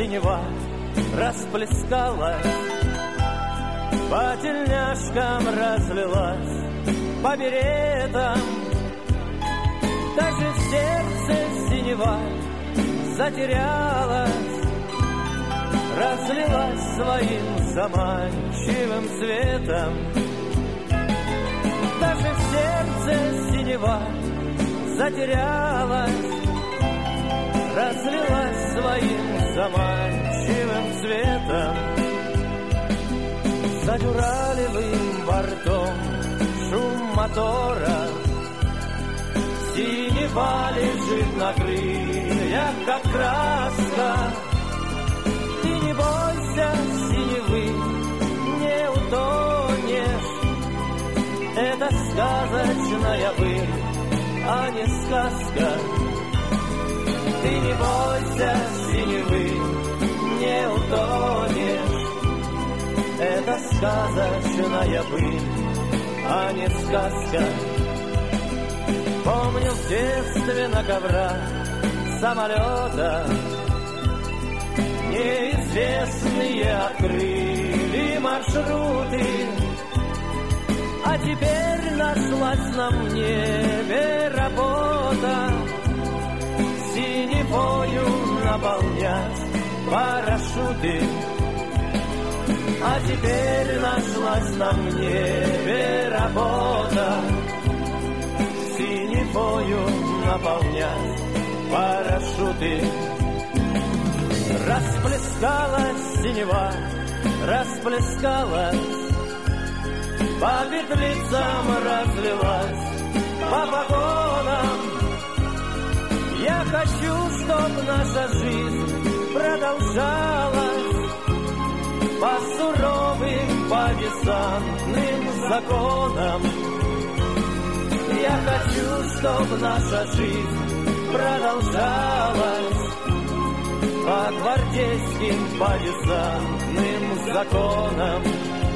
синева расплескалась, по тельняшкам разлилась, по беретам. Даже в сердце синева затерялась, разлилась своим заманчивым светом. Даже в сердце синева затерялась, разлилась своим заманчивым светом. За дюралевым бортом шум мотора, синева лежит на крыльях, как краска. Ты не бойся синевы, не утонешь. Это сказочная быль, а не сказка. Ты не бойся синевы, не утонешь. Это сказочная быль, а не сказка. Помню в детстве на коврах самолета неизвестные открыли маршруты. А теперь нашлась на небе работа синевою наполнять парашюты. А теперь нашлась на небе работа синевою наполнять парашюты. Расплескалась синева, расплескалась, по петлицам разлилась, по погонам. Я хочу, чтоб наша жизнь продолжалась по суровым, по десантным законам. Я хочу, чтоб наша жизнь продолжалась по гвардейским, по десантным законам.